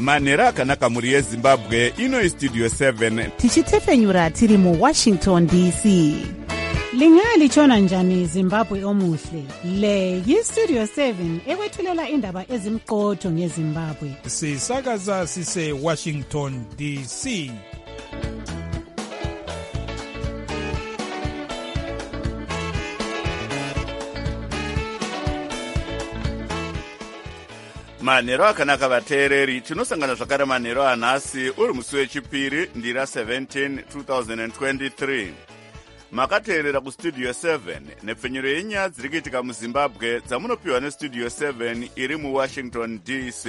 manhero akanaka mhuri yezimbabwe. Ino istudio 7 tichitefenyura tiri muwashington dc. Lingalitshona njani Zimbabwe omuhle? Le yistudio 7 ekwethulela indaba ezimqotho ngeZimbabwe. Sisakaza sise Washington DC. manhero akanaka vateereri. Tinosangana zvakare manhero anhasi uri musi wechipiri ndira 17 2023. Makateerera kustudio 7 nepfenyuro yenyaya dziri kuitika muzimbabwe dzamunopiwa nestudio 7 iri muwashington dc.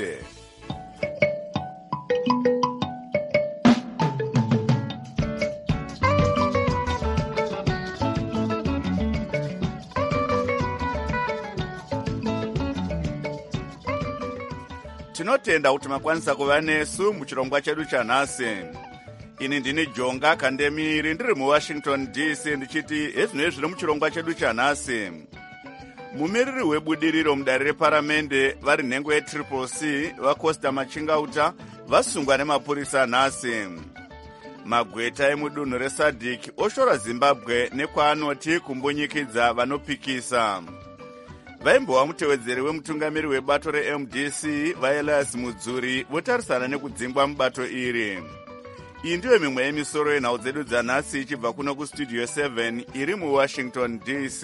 Tinotenda kuti makwanisa kuva nesu muchirongwa chedu chanhasi. Ini ndini Jonga Kandemiri ndiri muWashington DC ndichiti ezvinoi zviri muchirongwa chedu chanhasi. Mumiriri webudiriro mudare reparamende vari nhengo yeCCC vaCosta Machingauta vasungwa nemapurisa nhasi. Magweta emudunhu reSADC oshora Zimbabwe nekwaanoti kumbunyikidza vanopikisa. Vaimbova mutevedzeri wemutungamiri webato reMDC vaElias Mudzuri votarisana nekudzingwa mubato iri. Iyi ndiyo mimwe yemisoro yenhau dzedu dzanhasi ichibva kuno kustudio 7 iri muWashington DC.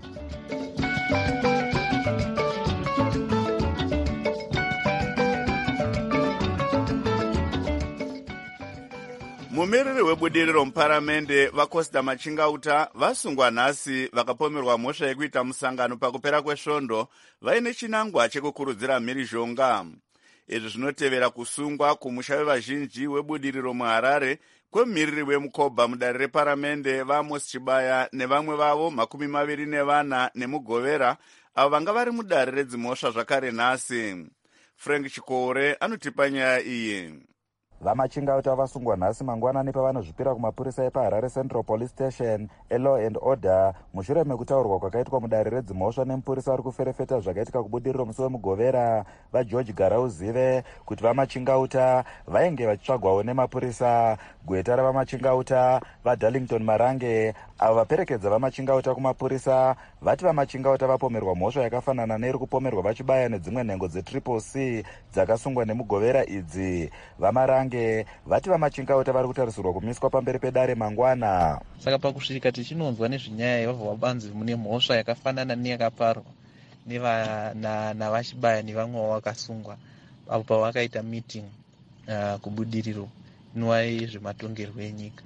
Mumiriri webudiriro muparamende vaCosta Machingauta vasungwa nhasi vakapomerwa mhosva yekuita musangano pakupera kwesvondo vaine chinangwa chekukurudzira mhirizhonga. Izvi zvinotevera kusungwa kumusha wevazhinji webudiriro muHarare kwemumiriri wemukobha mudare reparamende vaAmos Chibaya nevamwe vavo 24 nemugovera avo vanga vari mudare redzimhosva zvakare nhasi. Frank Chikore anotipa nyaya iyi. Vamachingauta vasungwa nhasi mangwanani pavanozvipira kumapurisa epaHarare Central Police Station eLaw and Order mushure mekutaurwa kwakaitwa mudare redzimhosva nemupurisa ari kuferefeta zvakaitika kubudiriro musi wemugovera vaGeorge Garauzive kuti vamachingauta vainge vachitsvagwawo nemapurisa. Gweta ravamachingauta vaDarlington Marange avo vaperekedza vamachingauta kumapurisa vati vamachingauta vapomerwa mhosva yakafanana neiri kupomerwa vachibaya nedzimwe nhengo dzeCCC dzakasungwa nemugovera idzi. Vamarange vati vamachingauta vari kutarisirwa kumiswa pamberi pedare mangwana. Saka pakusvika tichinonzwa nezvenyaya yevabva vabanzi mune mhosva yakafanana neyakaparwa navachibaya nevamwe vakasungwa avo pavakaita meeting kubudiriro inuwa yezvematongerwo enyika.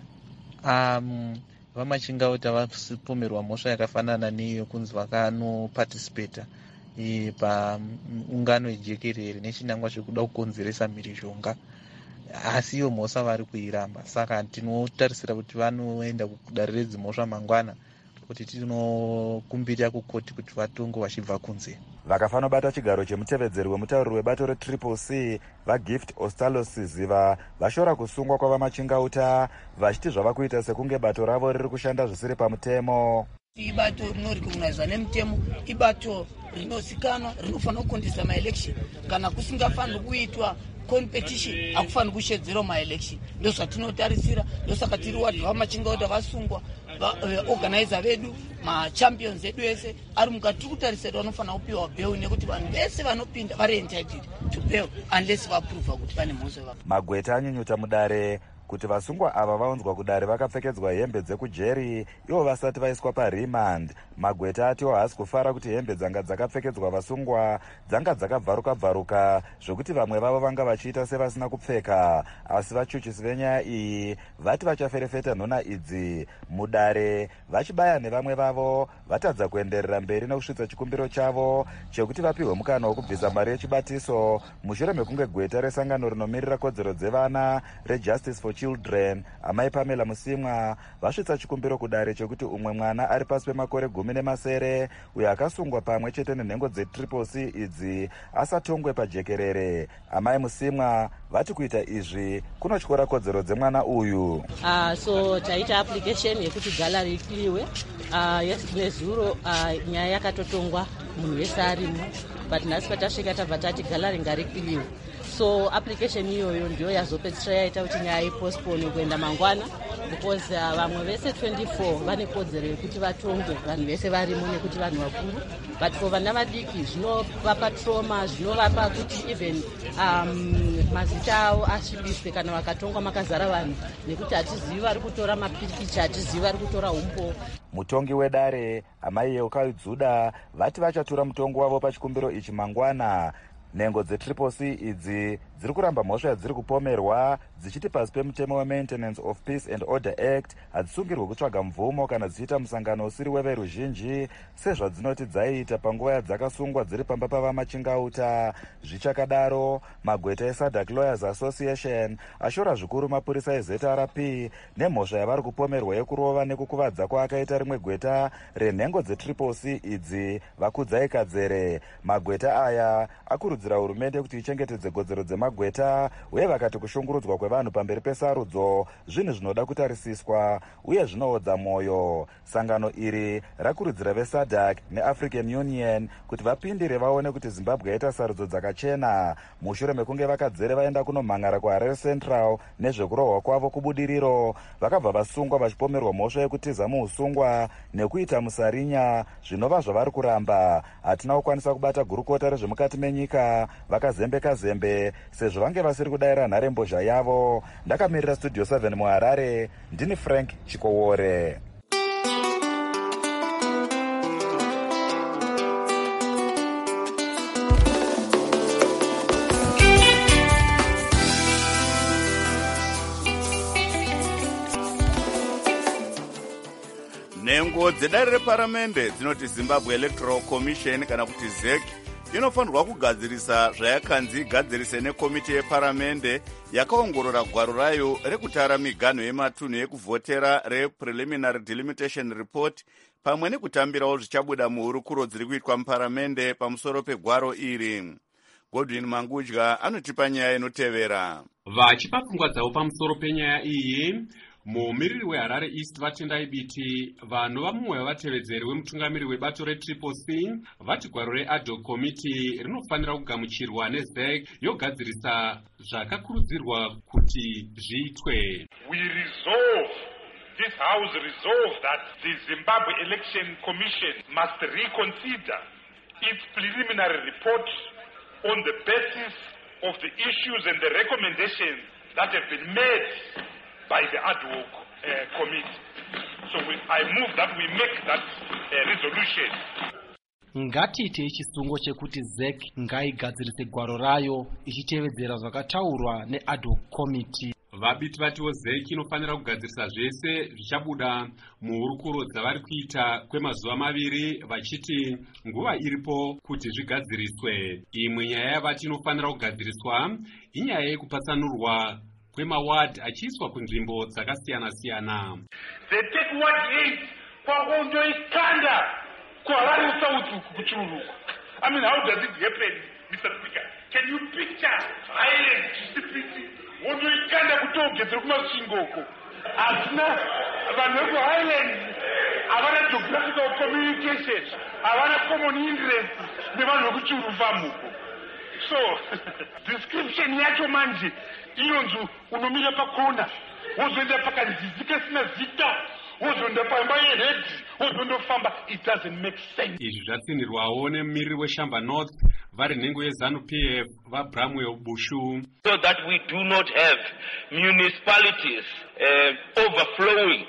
Vamachingauta vapomerwa mhosva yakafanana neyo kunzi vakanopatisipeta paungano yejekerere nechinangwa chekuda kukonzeresa mhirizhonga, asi iyo mhosva vari kuiramba. Saka tinotarisira kuti vanoenda kudare redzimhosva mangwana kuti tinokumbira kukoti kuti vatongo vachibva kunze. Vakafanobata chigaro chemutevedzeri wemutauriri webato reCCC vaGift Ostalos Ziva vashora kusungwa kwavamachingauta vachiti zvava kuita sekunge bato ravo riri kushanda zvisiri pamutemo. Ibato rinorecognizwa nemutemo, ibato rinozikanwa, rinofanira kukondesa maelection. Kana kusingafaniri kuitwa competition akufaniri kushedzerwa maelection. Ndozvatinotarisira, ndosaka tiri wati vamachingauta vasungwa organizer vedu machampions edu ese ari mukati tiri kutarisira vanofanira kupiwa bail nekuti vanhu vese vanopinda vari entitled to bail unless vaprova kuti vane mhosva. Magweta anyunyuta mudare kuti vasungwa ava vaunzwa kudare vakapfekedzwa hembe dzekujeri ivo vasati vaiswa paremand. Magweta atiwo haasi kufara kuti hembe dzanga dzakapfekedzwa vasungwa dzanga dzakabvaruka zvokuti vamwe vavo vanga vachiita sevasina kupfeka. Asi vachuchisi venyaya iyi vati vachaferefeta nhona idzi mudare. Vachibaya nevamwe vavo vatadza kuenderera mberi nekusvitsa chikumbiro chavo chekuti vapiwe mukana wokubvisa mari yechibatiso mushure mekunge gweta resangano rinomirira kodzero dzevana reJustice for Children amai Pamela Musimwa vasvitsa chikumbiro kudare chekuti umwe mwana ari pasi pemakore 10 uyo akasungwa pamwe chete nenhengo dzeCCC idzi asatongwe pajekerere. Amai Musimwa vati kuita izvi kunotyora kodzero dzemwana uyu. So taita application yekuti gallery ikliwe nezuro nyaya yakatotongwa munhu wese arimo, but nhasi patasvika tabva tati gallery ngarikliwe. so application iyoyo ndiyo yazopedzisira yaita kuti nyaya ipostpone kuenda mangwana, because vamwe vese 24 vane kodzero yekuti vatongwe, vanhu vese varimo nekuti vanhu vakuru, but for vana vadiki zvinovapa trauma, zvinovapa kuti even mazita avo asvibiswe kana vakatongwa makazara vanhu, nekuti hatizivi vari kutora mapikicha, hatizivi vari kutora umpo. Mutongi wedare amai Yeukaidzudza vati vachatura mutongo wavo pachikumbiro ichi mangwana. Nhengo dzetriple-C idzi dziri kuramba mhosva yadziri kupomerwa dzichiti pasi pemutemo weMaintenance of Peace and Order Act hadzisungirwe kutsvaga mvumo kana dzichiita musangano usiri weveruzhinji sezvadzinoti dzaiita panguva yadzakasungwa dziri pamba pavamachingauta. Zvichakadaro, magweta eSADC Lawyers Association ashora zvikuru mapurisa eZRP nemhosva yavari kupomerwa yekurova nekukuvadza kwaakaita rimwe gweta renhengo dzetriple-C idzi Vakudzai Kadzere. Magweta aya akurudzira hurumende kuti ichengetedze kodzero dzemagweta uye vakati kushungurudzwa kwevanhu pamberi pesarudzo zvinhu zvinoda kutarisiswa uye zvinoodza mwoyo. Sangano iri rakurudzira veSADC neAfrican Union kuti vapindire vaone kuti Zimbabwe yaita sarudzo dzakachena mushure mekunge vakadzere vaenda kunomhangara kuHarare Central nezvekurohwa kwavo kubudiriro. Vakabva vasungwa vachipomerwa mhosva yekutiza muusungwa nekuita musarinya, zvinova zvavari kuramba. Hatina kukwanisa kubata gurukota rezvemukati menyika vakazembeka zembe sezvo vange vasiri kudayira nharembozha yavo. Ndakamirira Studio 7 muHarare, ndini Frank Chikowore. Nhengo dzedare reparamende dzinoti Zimbabwe Electoral Commission kana kuti ZEC inofanirwa kugadzirisa zvayakanzi igadzirise nekomiti yeparamende yakaongorora gwaro rayo rekutara miganho yematunhu ekuvhotera rePreliminary Delimitation Report pamwe nekutambirawo zvichabuda muhurukuro dziri kuitwa muparamende pamusoro pegwaro iri. Godwin Mangudya anotipa nyaya inotevera. Vachipa pfungwa dzavo pamusoro penyaya iyi, mumiriri weHarare East vatendai biti vanova mumwe wevatevedzeri wemutungamiri webato retriple-C vati gwaro reAd hoc committee rinofanira kugamuchirwa neZEC yogadzirisa zvakakurudzirwa kuti zviitwe. This House resolves that the Zimbabwe Election Commission must reconsider its preliminary report on the basis of the issues and the recommendations that have been made by the Ad hoc committee. So I move that we make that resolution. Ngatiite chisungo chekuti ZEC ngaigadzirise gwaro rayo ichitevedzera zvakataurwa neAd hoc committee. Vabiti vatiwo ZEC inofanira kugadzirisa zvese zvichabuda muhurukuro dzavari kuita kwemazuva maviri vachiti nguva iripo kuti zvigadziriswe. Imwe nyaya yavati inofanira kugadziriswa inyaya yekupatsanurwa kwemaward achiiswa kunzvimbo dzakasiyana-siyana. They take ward 8 kwaondoikanda kuHarare South kuchiruruka. I mean, how does it happen, Mr. Speaker? Can you picture Highland City ondoikanda kutogedzera kumashingoko? Asina vanhu vekuHighland havana geographical communication, havana common interest nevanhu vekuchiruvamuko. So description yacho manje inonzi unomira pakona wozoenda pakanzizi kasina zita wozoenda pamba yehedhi wozondofamba. It doesn't make sense. Izvi zvatsinirwawo nemumiriri weShamba North vari nhengo yeZANU-PF vaBramwell Bushu. So that we do not have municipalities overflowing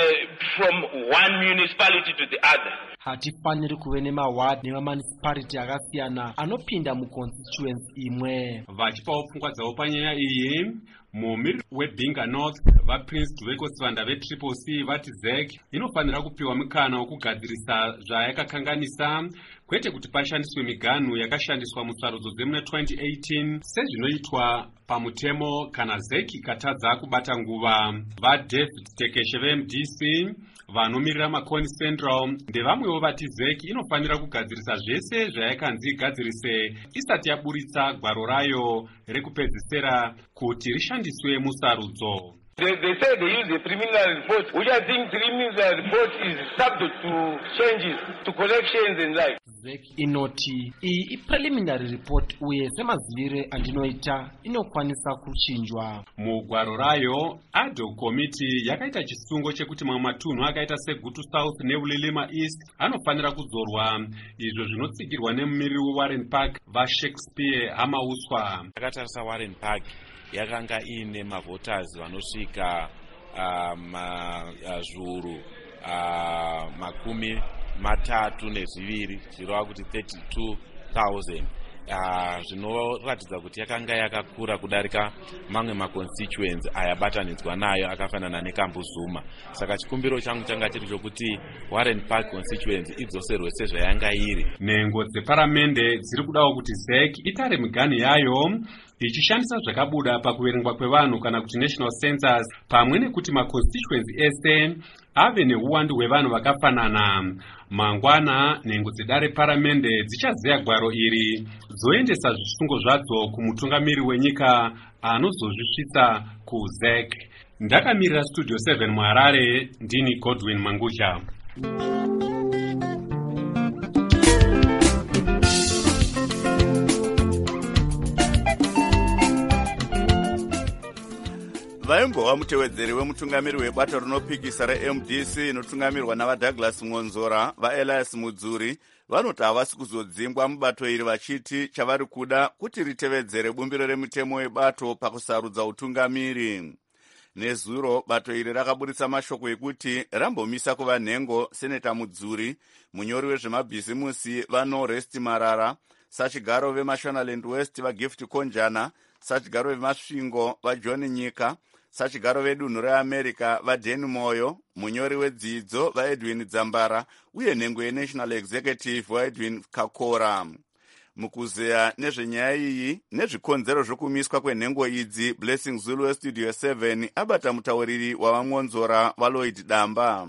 from one municipality to the other. Hatifaniri kuve nemaward nemamunicipality akasiyana anopinda muconstituency imwe. Vachipawo pfungwa dzavo panyaya iyi, mumiriri weBinga North vaPrince Dweko Sivanda vetriple-C vati ZEC inofanira kupiwa mukana wokugadzirisa zvayakakanganisa, kwete kuti pashandiswe miganhu yakashandiswa musarudzo dzemuna 2018 sezvinoitwa pamutemo kana ZEC ikatadza kubata nguva. VaDavid Tekeshe veMDC vanomirira maConi Central ndevamwewo vati ZEC inofanira kugadzirisa zvese zvayakanzi igadzirise isati yaburitsa gwaro rayo rekupedzisira kuti rishandiswe musarudzo. They say they use a preliminary report, which I think preliminary report is subject to changes, to corrections and like. ZEC inoti iyi ipreliminary report uye semazivire andinoita inokwanisa kuchinjwa. Mugwaro rayo ADHOC committee yakaita chisungo chekuti mamwe matunhu akaita seGutu South neUlilima East anofanira kudzorwa, izvo zvinotsigirwa nemumiriri weWarren Park vaShakespeare Hamauswa. Takatarisa Warren Park yakanga ine mavoters vanosvika zviuru 32 zvirova kuti 32,000. Zvinoratidza kuti yakanga yakakura kudarika mamwe maconstituents ayabatanidzwa nayo akafanana neKambuzuma. Saka chikumbiro changu changa chiri chokuti Warren Park constituents idzoserwe sezvayanga iri. Nhengo dzeparamende dziri kudawo kuti ZEC itare miganhu yayo ichishandisa zvakabuda pakuverengwa kwevanhu kana kuti national census, pamwe nekuti maconstituents ese ave neuwandu hwevanhu vakafanana. Mangwana nhengo dzedare paramende dzichazeya gwaro iri dzoendesa zvisungo zvadzo kumutungamiri wenyika anozozvisvitsa kuZEC. Ndakamirira Studio 7 muHarare, ndini Godwin Mangudya. vaimbova mutevedzeri wemutungamiri webato rinopikisa reMDC inotungamirwa navaDouglas Ngonzora, vaElias Mudzuri vanoti havasi kuzodzingwa mubato iri vachiti chavari kuda kuti ritevedzere bumbiro remutemo webato pakusarudza utungamiri. Nezuro bato iri rakaburitsa mashoko ekuti rambomisa kuva nhengo Seneta Mudzuri, munyori wezvemabhizimusi vaNorest Marara, sachigaro veMashonaland West vaGift Konjana, sachigaro vemasvingo vaJohn Nyika, sachigaro vedunhu reAmerica vaDeni Moyo, munyori wedzidzo vaEdwin Dzambara uye nhengo yeNational Executive vaEdwin Kakora. Mukuzeya nezvenyaya iyi nezvikonzero zvokumiswa kwenhengo idzi, Blessing Zulu weStudio 7 abata mutauriri wavaNgonzora vaLloyd Damba.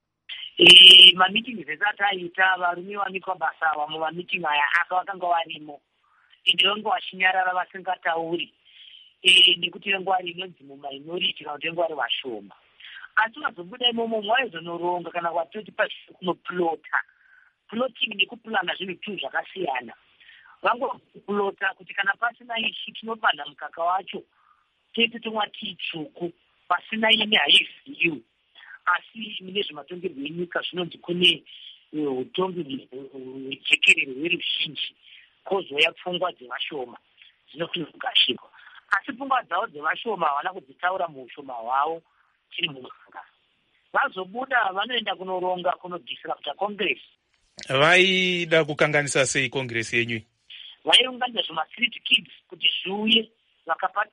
Mamitingi dzesati aita varume vanikwa basa vamwe mamitingi aya vakanga varimo ende vange vachinyarara vasingatauri nekuti vange vari inonzi muminority kana kuti vange vari vashoma. Asi vazobuda imomo mwaizvonoronga kana kwatoti kunoplota. Ploting nekupulana zvinhu tu zvakasiyana. Vangoplota kuti kana pasina ichi tinopanda mukaka wacho tete tomwa titsvuku pasina ine haiziyu. Asi mune zvematongerwo enyika zvinonzi kune utongi hwejekerere hweruzhinji kozoya pfungwa dzevashoma dzinofanira kugashirwa. Asi pfungwa dzavo dzevashoma havana kudzitaura muushoma hwavo chiri mumuganga. Vazobuda vanoenda kunoronga kunodhisira kuti Congress. Vaida kukanganisa sei Congress yenyu? Vaiunganidza zvemastreet kids kuti zviuye vakapa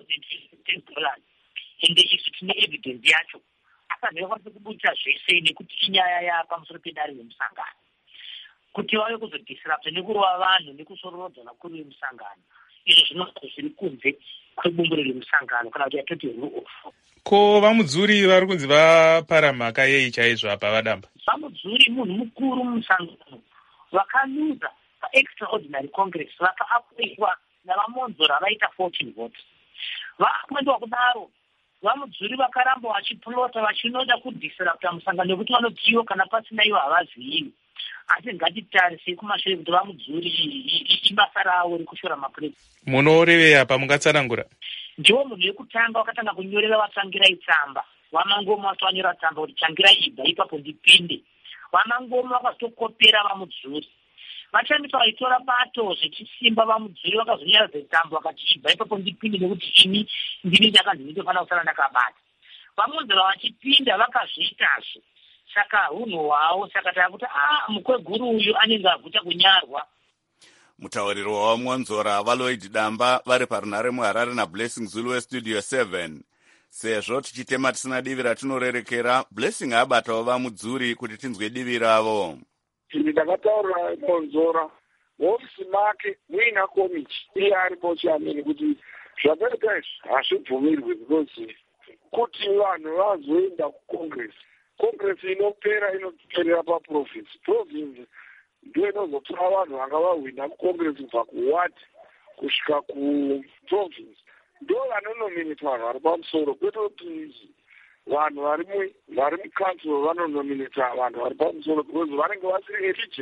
$2,000 ende izvi tine evidence yacho. Akazokwanisa kubuta zvese nekuti inyaya yapamusoro pedare remusangano kuti vave kuzodhisirapta nekurova vanhu nekusororodzwa vakuru vemusangano. Izvo zvinonzi zviri kunze kwebumbiro remusangano kana kuti yatoti rule of. Ko vaMudzuri vari kunzi vapara mhaka yei chaizvo apa vadamba? vaMudzuri munhu mukuru mumusangano vakanuza paextraordinary congress vakaapoiwa navaMonzora vaita 14 votes. Vakuendiwa kudaro vaMudzuri vakaramba vachiplota vachinoda kudhisirapta musangano nekuti vanotiwo kana pasina ivo havazivi. Asi ngatitarisei kumashure kuti vaMudzuri ibasa ravo rekushora mapurezi. Munorevei apa mungatsanangura? Ndiwo munhu wekutanga wakatanga kunyorera vaTsangirai tsamba. Vamangoma vasanyora tsamba kuti Tsvangirai ibva ipapo ndipinde. Vamangoma vakazotokopera vaMudzuri. Vachandisa vaitora bato zvechisimba vaMudzuri vakazonyaradza tsamba vakati ibva ipapo ndipinde nekuti ini ndini ndakanzi ndinofanira kusara ndakabata. VaMonzora vachipinda vakazviitazve. Saka hunhu hwavo saka takuti mukweguru uyu anenge aguta kunyarwa. Mutauriri wavaMonzora vaLloyd Damba vari parunhare muHarare naBlessing Zulu weStudio 7. Sezvo tichitema tisina divi ratinorerekera, Blessing abatawo vaMudzuri kuti tinzwe divi ravo. Ndakataura Monzora muofisi make muina komiti iye aripo chiamini kuti zvakaita izvi hazvibvumirwe because kuti vanhu vazoenda kucongress. Congress inopera inoperera paprovince. Province ndio inozotora vanhu vanga vahwina kucongress kubva kuward kusvika kuprovince. Ndio vanonominate vanhu vari pamusoro kwete kuti vanhu vari mucouncil vanonominate vanhu vari pamusoro because vanenge vasiri eligible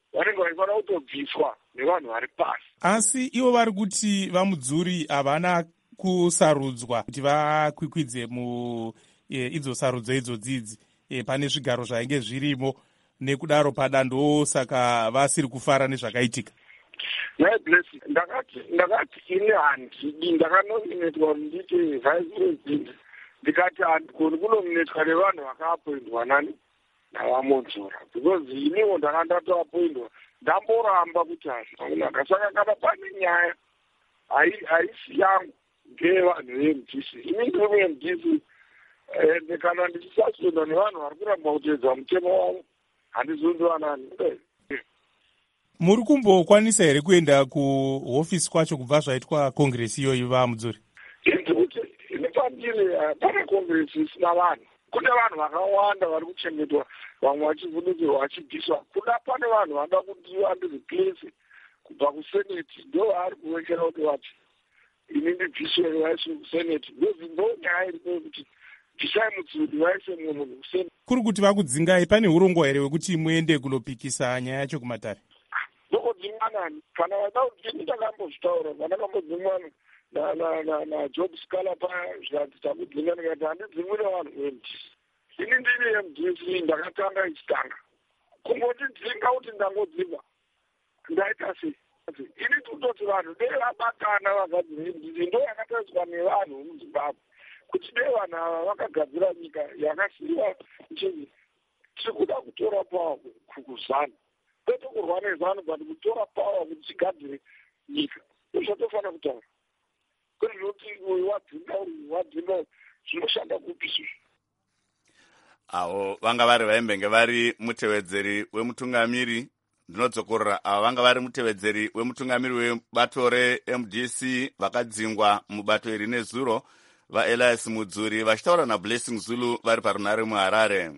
vanenge vaifanira kutobviswa nevanhu vari pasi. Asi ivo vari kuti vamudzuri havana kusarudzwa kuti vakwikwidze idzo sarudzo idzodzidzi pane zvigaro zvainge zvirimo, nekudaro padando saka vasiri kufara nezvakaitika. ndakati ini handidi, ndakanominetwa kuti ndiite vice president, ndikati handikoni kunominetwa nevanhu vakaapoindwa nani navamonzora, because iniwo ndakandatoapoindwa ndamboramba kuti hazvinaka. Saka kana pane nyaya haisi yangu ngevanhu veMDC, ini ndiri muMDC, ende kana ndichisaspendwa nevanhu vari kuramba kuteedza mutemo wavo handizondiwa nani. Muri kumbokwanisa here kuenda kuhofisi kwacho kubva zvaitwa kongresi iyoyi vamudzuri? Ndikuti ini pandiri pane kongresi isina vanhu, kune vanhu vakawanda vari kuchengetwa, vamwe vachivhunidzirwa vachibviswa. Kuda pane vanhu vanoda kuti vandireplace kubva kuseneti, ndo vari kuvekera kuti vati ini ndibviswe vaise kuseneti. Ndo nyaya iripo yekuti bvisai Mudzuri vaise munhu kuseneti. Kuri kuti vakudzingai, pane urongwa here hwekuti muende kunopikisa nyaya yacho kumatare? Ndokudzingwanani kana vada kuti ini ndakambozvitaura, vandakambodzingwana naJob Scala paya zvikati takudzinga, ndikati handidzingwire vanhu veMDC. Ini ndiri MDC ndakatanga ichitanga. Kungondidzinga kuti ndangodzinga ndaita sei? Ini kutoti vanhu dei vabatana vagadzira MDC, ndo yakatariswa nevanhu vemuZimbabwe kuti dei vanhu ava vakagadzira nyika yakasiyiwa chii, tiri kuda kutora pawa kukuzana, kwete kurwa nezano, but kutora pawa kuti tigadzire nyika. Zvatofana kutaura kwete zvokuti uyu wadzinga zvinoshanda kupi. Avo vanga vari vaimbenge vari mutevedzeri wemutungamiri, ndinodzokorora, ava vanga vari mutevedzeri wemutungamiri webato reMDC vakadzingwa mubato iri nezuro, vaElias Mudzuri vachitaura naBlessing Zulu vari parunare muHarare.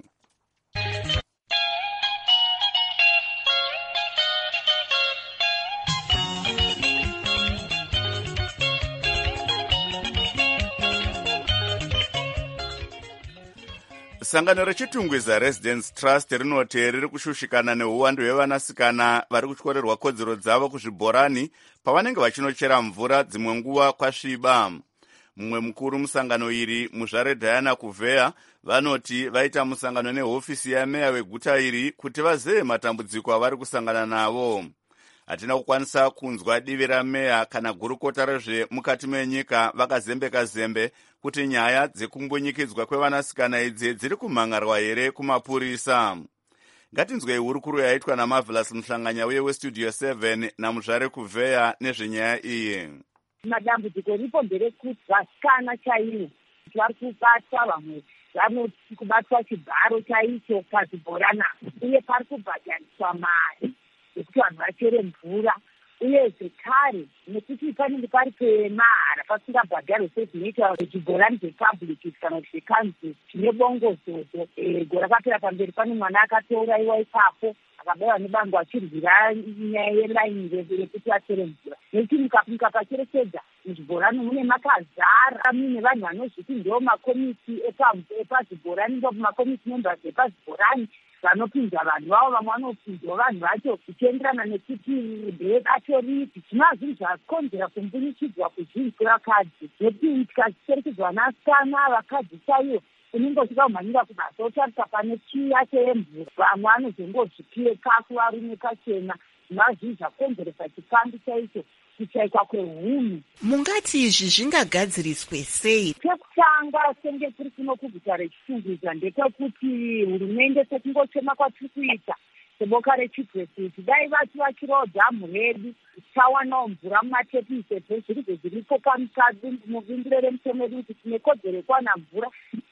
Sangano rechitungwiza Residence Trust rinoti riri kushushikana neuwandu hwevanasikana vari kutyorerwa kodzero dzavo kuzvibhorani pavanenge vachinochera mvura dzimwe nguva kwasviba. Mumwe mukuru musangano iri, muzvare Diana Kuvea, vanoti vaita musangano nehofisi yameya weguta iri kuti vazeye matambudziko avari kusangana navo. Hatina kukwanisa kunzwa divi rameya kana gurukota rezvemukati menyika vakazembeka zembe kuti nyaya dzekumbunyikidzwa kwevanasikana idzi dziri kumhangarwa here kumapurisa. Ngatinzwei hurukuru yaitwa naMarvelous Muhlanganya uye weStudio 7 namuzvare Kuvea nezvenyaya iyi. Madambudziko ripo nderekuti vasikana chaivo vari kubatwa, vamwe vanoti kubatwa chibharo chaicho pazvibhorana, uye pari kubhadhariswa mari yekuti vanhu vachere mvura, uye zvekare nekuti panenge pari pemahara pasingabhadharwe sezvinoita zvibhorani zvepublic kana kuti zvekanzi zvine bongozozo. Gore rakapera pamberi pane mwana akatouraiwa ipapo akabayiwa nebango achirwira nyaya yelaini yekuti achere mvura, nekuti mukapachekechedza muzvibhorani mune makazara mune vanhu vanozviti ndo makomiti epazvibhorani, ndo makomiti members epazvibhorani vanopinza vanhu vavo, vamwe vanopinzwa vanhu vacho zvichienderana nekuti ndebato ripi. Zvinova zvinhu zvakonzera kumbunikidzwa kuzhinji kwevakadzi, nekuti tikacherekedzwa nasikana vakadzi chaivo unenge uchida kumhanyira kubasa utarisa pane chiya chemvura, vamwe vanozongozvipiwe kafu varume kachena. Zvinova zvinhu zvakonzeresa chipambi chaicho kuchaikwa kwehunhu. Mungati izvi zvingagadziriswe sei? Chekutanga senge kuri kuno kuguta rechitungwiza ndekekuti hurumende sekungochema kwatiri kuita seboka rechipresidensi, dai vati vachirawo dhamu redu tichawanawo mvura mumatepisi epo zvirizo zviripo kamukadzi muvindire remutemo redu kuti tine kodzero yekuwana mvura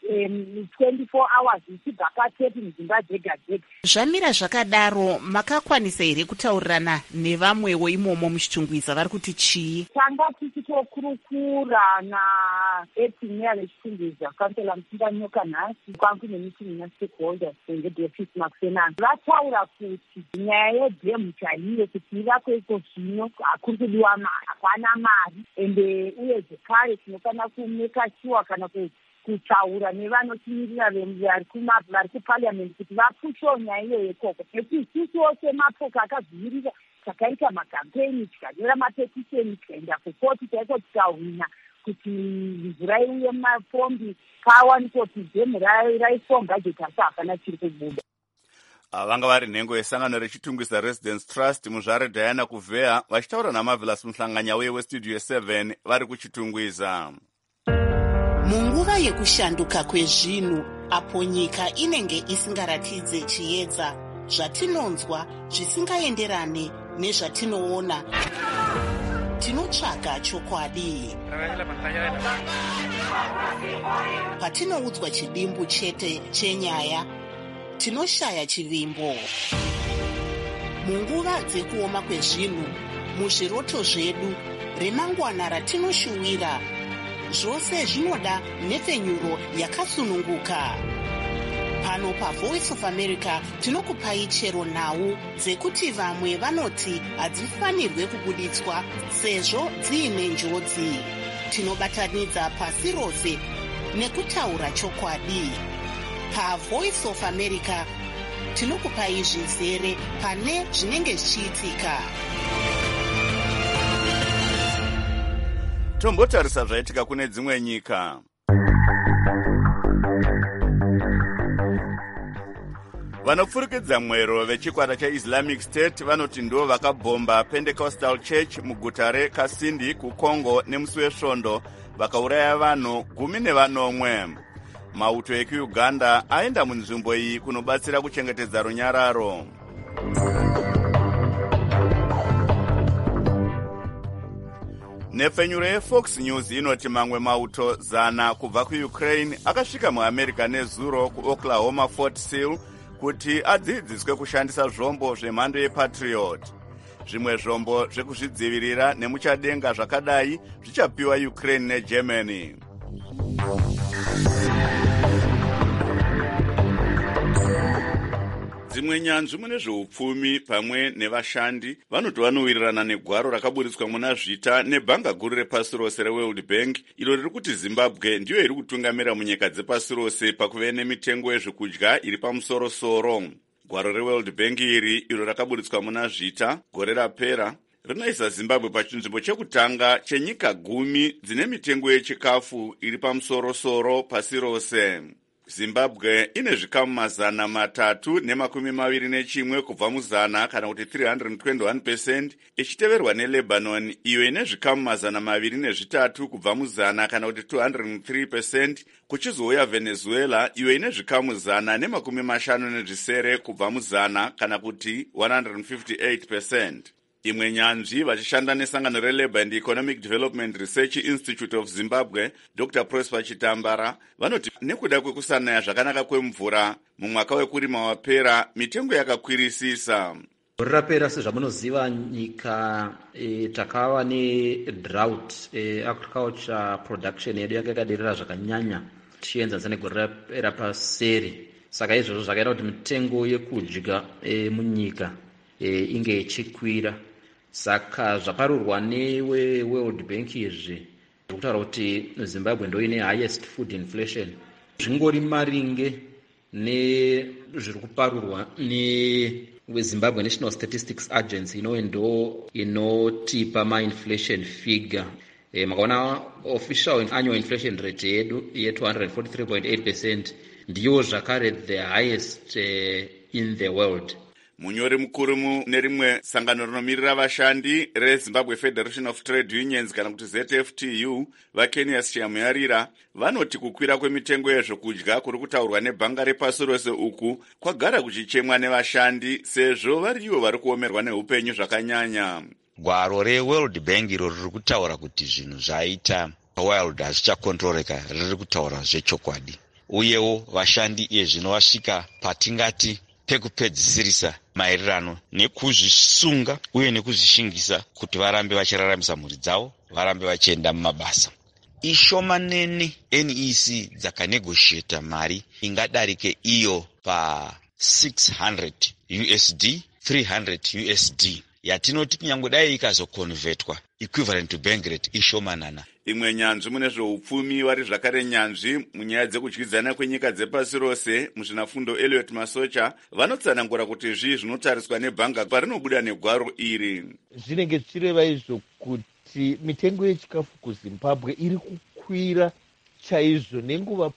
24 hours ichibva patepi mudzimba dzega dzega. Zvamira zvakadaro, makakwanisa here kutaurirana nevamwewo imomo muchitungwiza vari kuti chii? Tanga tichitokurukura naepimeya vechitungwiza kansela Mutinganyoka nhasi, kwangu nemitingi nastakeholders ngedefisi Makusenani, vataura kuti nyaya yedhemu chaiyo kuti ivakwe iko zvino hakuri kudiwa mari, hapana mari, ende uye zvekare tinofanira kumeka shuwa kana kutaura nevanotimirira vari kupariamendi kuti vapushewo nyaya iyoyo ikoko. Ekuti isusuwo semapoka akazvimirira takaita makampeini, tikanyora mapetisheni, tikaenda kukoti, taiko tikahwina kuti mvura iuye mumapombi, pawanikwa kuti dhemu raiswa bhajeti asi hapana chiri kubuda. Vanga vari nhengo yesangano rechitungwisa Residence Trust muzvare Diana Kuvea vachitaura naMarvelous Muhlanganya weStudio 7 vari kuchitungwiza. Munguva yekushanduka kwezvinhu, apo nyika inenge isingaratidze chiedza, zvatinonzwa zvisingaenderane nezvatinoona, tinotsvaga chokwadi. Patinoudzwa chidimbu chete chenyaya, tinoshaya chivimbo. Munguva dzekuoma kwezvinhu, muzviroto zvedu, remangwana ratinoshuwira, zvose zvinoda nhefenyuro yakasununguka. Pano paVoice of America tinokupai chero nhau dzekuti vamwe vanoti hadzifanirwe kubuditswa sezvo dziine njodzi. Tinobatanidza pasi rose nekutaura chokwadi. PaVoice of America tinokupai zvizere pane zvinenge zvichiitika. Tombotarisa zvaitika kune dzimwe nyika. Vanopfurikidza mwero vechikwata cheIslamic State vanoti ndo vakabhomba Pentecostal Church muguta reKasindi kuCongo nemusi wesvondo vakauraya vanhu 14. Mauto ekuUganda aenda munzvimbo iyi kunobatsira kuchengetedza runyararo. Nhefenyuro yeFox News inoti mamwe mauto 100 kubva kuUkraine akasvika muAmerica nezuro kuOklahoma Fort Sill kuti adzidziswe kushandisa zvombo zvemhando yePatriot. Zvimwe zvombo zvekuzvidzivirira nemuchadenga zvakadai zvichapiwa Ukraine neGermany. Dzimwe nyanzvi mune zveupfumi pamwe nevashandi vanoti vanowirirana negwaro rakaburitswa muna zvita nebhanga guru repasi rose reWorld Bank iro riri kuti Zimbabwe ndiyo iri kutungamira munyika dzepasi rose pakuve nemitengo yezvekudya iri pamusoro-soro. Gwaro reWorld Bank iro rakaburitswa muna zvita gore rapera rinoisa Zimbabwe pachinzvimbo chekutanga chenyika 10 dzine mitengo yechikafu iri pamusoro-soro pasi rose. Zimbabwe ine zvikamu 321 kubva mu100 kana kuti 321%, ichiteverwa neLebanon iyo ine zvikamu 203 kubva mu100 kana kuti 203%, kuchizouya Venezuela iyo ine zvikamu 157 kubva mu100 kana kuti 158%. Imwe nyanzvi vachishanda nesangano reLabour and Economic Development Research Institute of Zimbabwe, Dr. Prosper Chitambara, vanoti nekuda kwekusanaya zvakanaka kwemvura mumwaka wekurima wapera, mitengo yakakwirisisa. Gore rapera sezvamunoziva nyika takava nedrought, agriculture production yedu yakaderera zvakanyanya tichienzanisa negore rapera paseri. Saka izvozvo zvakaita kuti mitengo yekudya munyika inge ichikwira. Saka zvaparurwa neWorld Bank izvi kutaura kuti Zimbabwe ndo ine highest food inflation. Zvingori maringe nezviri kuparurwa neZimbabwe National Statistics Agency inotipa ma-inflation figure. Makaona official annual inflation rate yedu ye243.8% ndiyo zvakare the highest in the world. Munyori mukuru nerimwe sangano rinomirira vashandi reZimbabwe Federation of Trade Unions kana kuti ZFTU, vaKenias Chamuyarira, vanoti kukwira kwemitengo yezvokudya kuri kutaurwa nebhanga repasi rose uku kwagara kuchichemwa nevashandi sezvo varivo vari kuomerwa neupenyu zvakanyanya. Gwaro reWorld Bank iro riri kutaura kuti zvinhu zvaita world hazvichakontroleka, riri kutaura zvechokwadi. Uyewo vashandi zvino vasvika patingati pekupedzisirisa maererano nekuzvisunga uye nekuzvishingisa kuti varambe vachiraramisa mhuri dzavo, varambe vachienda mumabasa. Ishomanene NEC dzakanegotiata mari ingadarike iyo pa $600 USD, $300 USD. Yatinoti kunyange dai ikazokonvertwa equivalent to bank rate ishomanana. imwe nyanzvi mune zveupfumi vari zvakare nyanzvi munyaya dzekudyidzana kwenyika dzepasi rose muzvinafundo Elliot Masocha vanotsanangura kuti zvinotariswa nebhanga parinobuda negwaro iri. Zvinenge zvichireva izvo kuti mitengo yechikafu kuZimbabwe iri kukwira chaizvo nenguva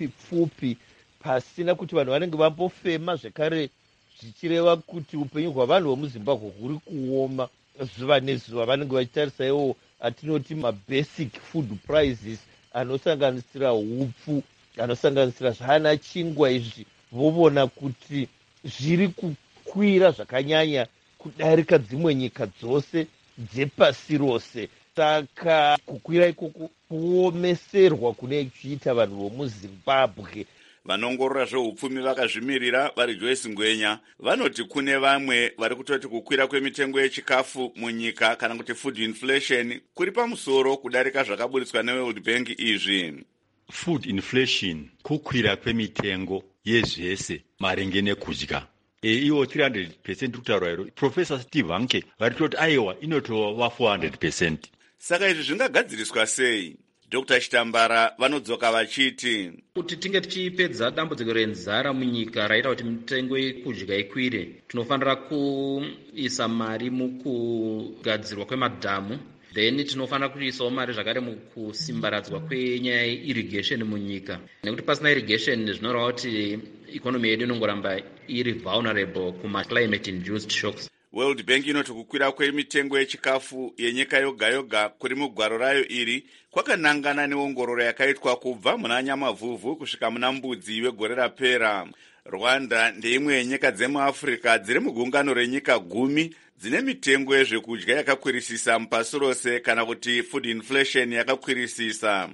pfupi pasina kuti vanhu vanenge vambofema, zvekare zvichireva kuti upenyu hwavanhu vemuZimbabwe huri kuoma zuva nezuva. Vanenge vachitarisa iwo atinoti mabasic food prices anosanganisira hupfu, anosanganisira zvana chingwa, izvi vovona kuti zviri kukwira zvakanyanya kudarika dzimwe nyika dzose dzepasi rose. Saka kukwira ikoko kuomeserwa kune kuchiita vanhu vemuZimbabwe. Vanongorora zveupfumi vakazvimirira vari Joyce Ngwenya vanoti kune vamwe vari kutoti kukwira kwemitengo yechikafu munyika kana kuti food inflation kuri pamusoro kudarika zvakaburitswa neWorld Bank izvi. Food inflation kukwira kwemitengo yezvese maringe nekudya. Iwo 300% kutaura iro. Professor Steve Hanke vari kutoti aiwa inotova 400%. Saka izvi zvingagadziriswa sei? Dr. Chitambara vanodzoka vachiti kuti tinge tichipedza dambudziko renzara munyika raita kuti mitengo yekudya ikwire, tinofanira kuisa mari mukugadzirwa kwemadhamu, then tinofanira kuisawo mari zvakare mukusimbaradzwa kwenyaya yeirrigation munyika, nekuti pasina irrigation zvinoreva kuti ikonomi yedu inongoramba iri vulnerable kuma-climate induced shocks. World Bank inoti kukwira kwemitengo yechikafu yenyika yoga yoga kuri mugwaro rayo iri kwakanangana neongororo yakaitwa kubva muna Nyamavhuvhu kusvika muna Mbudzi wegore rapera. Rwanda ndeimwe yenyika dzemuAfrica dziri mugungano renyika 10 dzine mitengo yezvekudya yakakwirisisa mupasi rose kana kuti food inflation yakakwirisisa.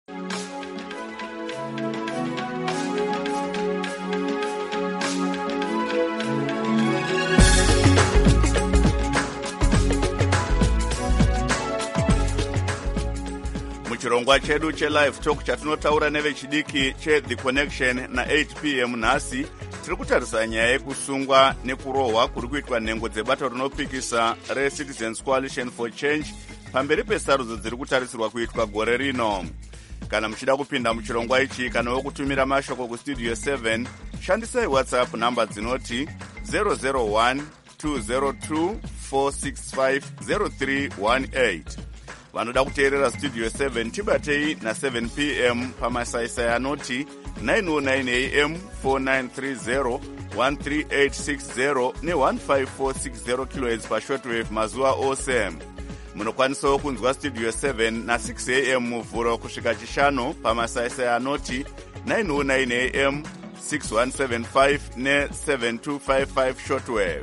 Chirongwa chedu chelive talk chatinotaura nevechidiki cheThe Connection na8 p.m. nhasi tiri kutarisa nyaya yekusungwa nekurohwa kuri kuitwa nhengo dzebato rinopikisa reCitizens Coalition for Change pamberi pesarudzo dziri kutarisirwa kuitwa gore rino. Kana muchida kupinda muchirongwa ichi kana wokutumira mashoko kustudio 7 shandisai WhatsApp namba dzinoti 001 202 465 0318. Vanoda kuteerera studio 7 tibatei na7 p.m. pamasaisai anoti 909 am 4930 13860 ne15460 kHz pashortwave mazuva ose. Munokwanisawo kunzwa studio 7 na6 am muvhuro kusvika chishanu pamasaisai anoti 909 am 6175 ne7255 shortwave.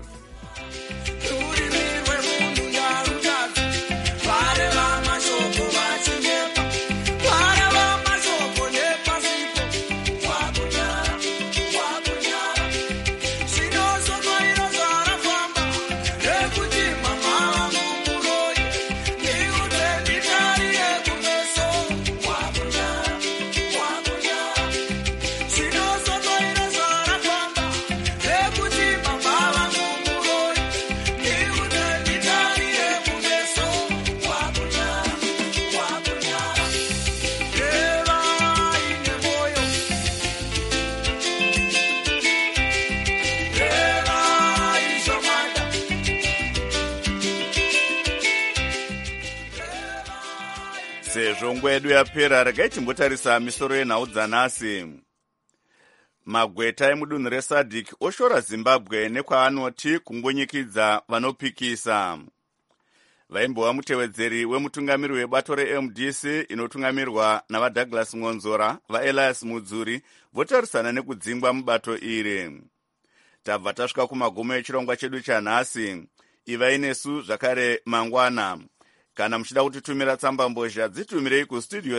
Sezvo nguva yedu yapera, regai timbotarisa misoro yenhau dzanhasi. Magweta emudunhu reSADC oshora Zimbabwe nekwaanoti kungonyikidza vanopikisa. Vaimbova mutevedzeri wemutungamiri webato reMDC inotungamirwa navaDouglas Ngonzora, vaElias Mudzuri votarisana nekudzingwa mubato iri. Tabva tasvika kumagumo echirongwa chedu chanhasi. Ivai nesu zvakare mangwana. Kana muchida kutitumira tsamba mbozha dzitumirei kustudio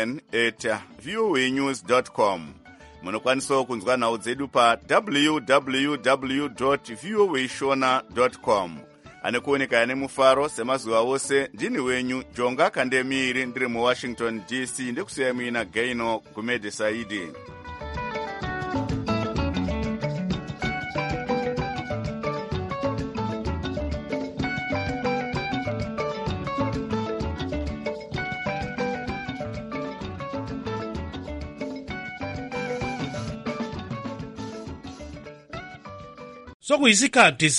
7@voanews.com. Munokwanisawo kunzwa nhau dzedu pa www.voashona.com. Ane kuoneka ane mufaro semazuva ose, ndini wenyu Jonga Kandemiri, ndiri muWashington DC, ndikusiyai muina Gaino Gumede Saidi. sokuyisikhathi